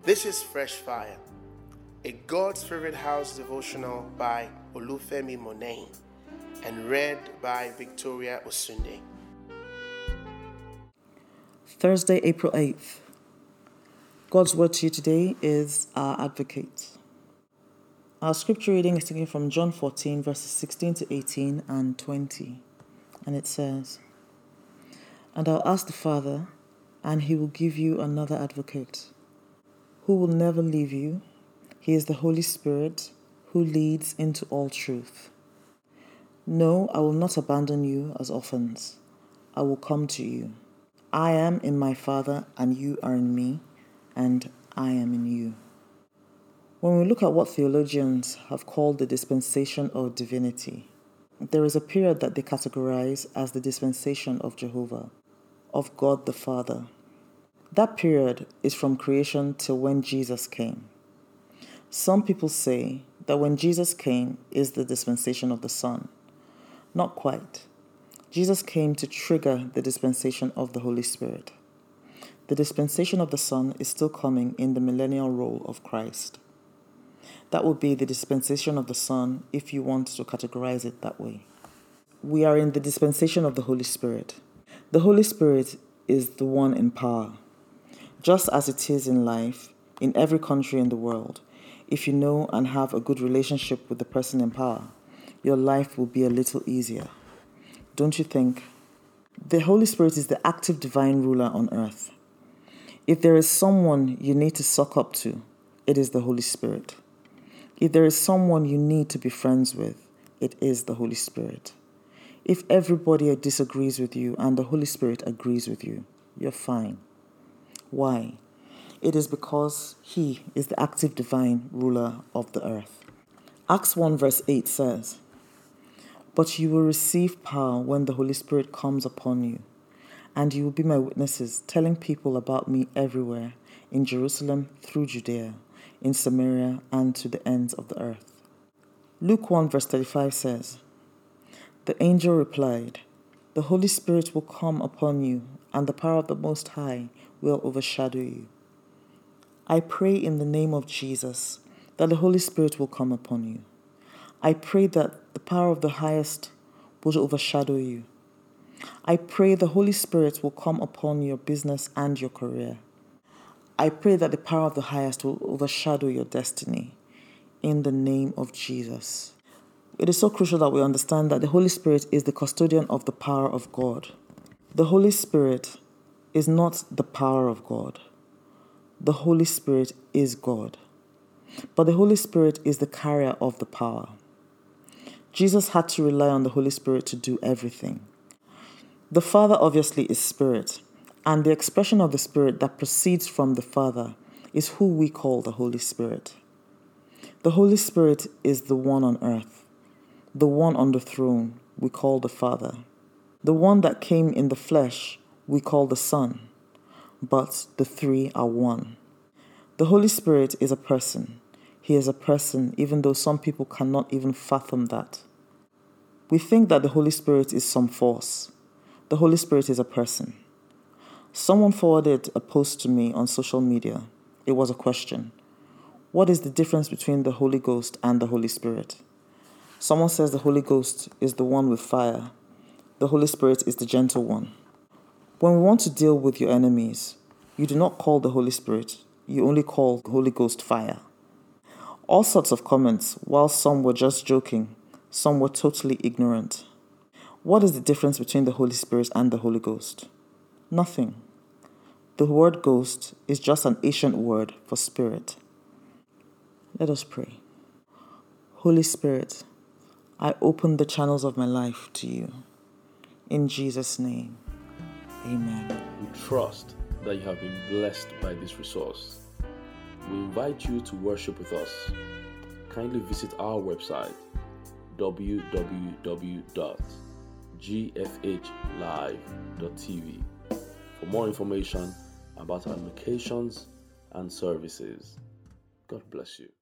This is Fresh Fire, a God's Favorite House devotional by Olufemi Monet and read by Victoria Osunde. Thursday, April 8th. God's word to you today is our advocate. Our scripture reading is taken from John 14, verses 16 to 18 and 20. And it says, "And I'll ask the Father, and he will give you another advocate, who will never leave you. He is the Holy Spirit, who leads into all truth. No, I will not abandon you as orphans. I will come to you. I am in my Father, and you are in me, and I am in you." When we look at what theologians have called the dispensation of divinity, there is a period that they categorize as the dispensation of Jehovah, of God the Father. That period is from creation till when Jesus came. Some people say that when Jesus came is the dispensation of the Son. Not quite. Jesus came to trigger the dispensation of the Holy Spirit. The dispensation of the Son is still coming in the millennial role of Christ. That would be the dispensation of the Son if you want to categorize it that way. We are in the dispensation of the Holy Spirit. The Holy Spirit is the one in power. Just as it is in life, in every country in the world, if you know and have a good relationship with the person in power, your life will be a little easier. Don't you think? The Holy Spirit is the active divine ruler on earth. If there is someone you need to suck up to, it is the Holy Spirit. If there is someone you need to be friends with, it is the Holy Spirit. If everybody disagrees with you and the Holy Spirit agrees with you, you're fine. Why? It is because He is the active divine ruler of the earth. Acts 1 verse 8 says, "But you will receive power when the Holy Spirit comes upon you, and you will be my witnesses, telling people about me everywhere, in Jerusalem, through Judea, in Samaria, and to the ends of the earth." Luke 1 verse 35 says, "The angel replied, 'The Holy Spirit will come upon you, and the power of the Most High will overshadow you.' I pray in the name of Jesus that the Holy Spirit will come upon you. I pray that the power of the highest will overshadow you. I pray the Holy Spirit will come upon your business and your career. I pray that the power of the highest will overshadow your destiny in the name of Jesus." It is so crucial that we understand that the Holy Spirit is the custodian of the power of God. The Holy Spirit is not the power of God. The Holy Spirit is God. But the Holy Spirit is the carrier of the power. Jesus had to rely on the Holy Spirit to do everything. The Father obviously is Spirit, and the expression of the Spirit that proceeds from the Father is who we call the Holy Spirit. The Holy Spirit is the one on earth, the one on the throne we call the Father. The one that came in the flesh we call the Son, but the three are one. The Holy Spirit is a person. He is a person, even though some people cannot even fathom that. We think that the Holy Spirit is some force. The Holy Spirit is a person. Someone forwarded a post to me on social media. It was a question. What is the difference between the Holy Ghost and the Holy Spirit? Someone says the Holy Ghost is the one with fire. The Holy Spirit is the gentle one. When we want to deal with your enemies, you do not call the Holy Spirit. You only call the Holy Ghost fire. All sorts of comments, while some were just joking, some were totally ignorant. What is the difference between the Holy Spirit and the Holy Ghost? Nothing. The word ghost is just an ancient word for spirit. Let us pray. Holy Spirit, I open the channels of my life to you. In Jesus' name, amen. We trust that you have been blessed by this resource. We invite you to worship with us. Kindly visit our website www.gfhlive.tv for more information about our locations and services. God bless you.